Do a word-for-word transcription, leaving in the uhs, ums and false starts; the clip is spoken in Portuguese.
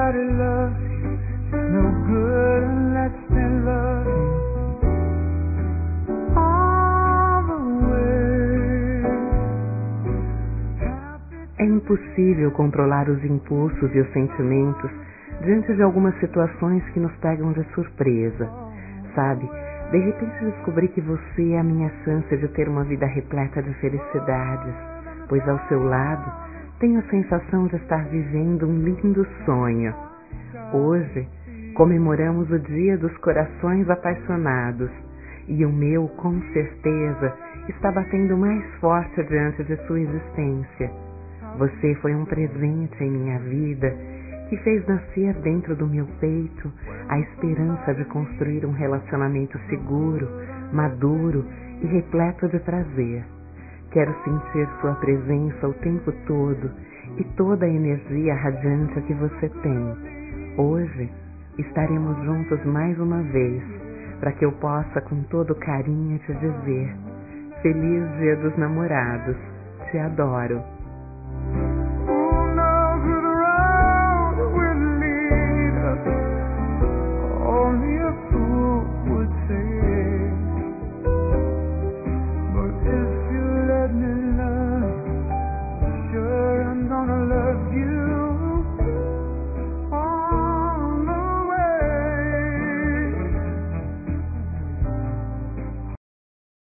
Everybody loves you. No good unless they love you all the way. É impossível controlar os impulsos e os sentimentos diante de algumas situações que nos pegam de surpresa. Sabe, de repente descobri que você é a minha chance de ter uma vida repleta de felicidades, pois ao seu lado tenho a sensação de estar vivendo um lindo sonho. Hoje comemoramos o Dia dos Corações Apaixonados e o meu, com certeza, está batendo mais forte diante de sua existência. Você foi um presente em minha vida que fez nascer dentro do meu peito a esperança de construir um relacionamento seguro, maduro e repleto de prazer. Quero sentir sua presença o tempo todo e toda a energia radiante que você tem. Hoje estaremos juntos mais uma vez, para que eu possa com todo carinho te dizer: Feliz Dia dos Namorados, te adoro.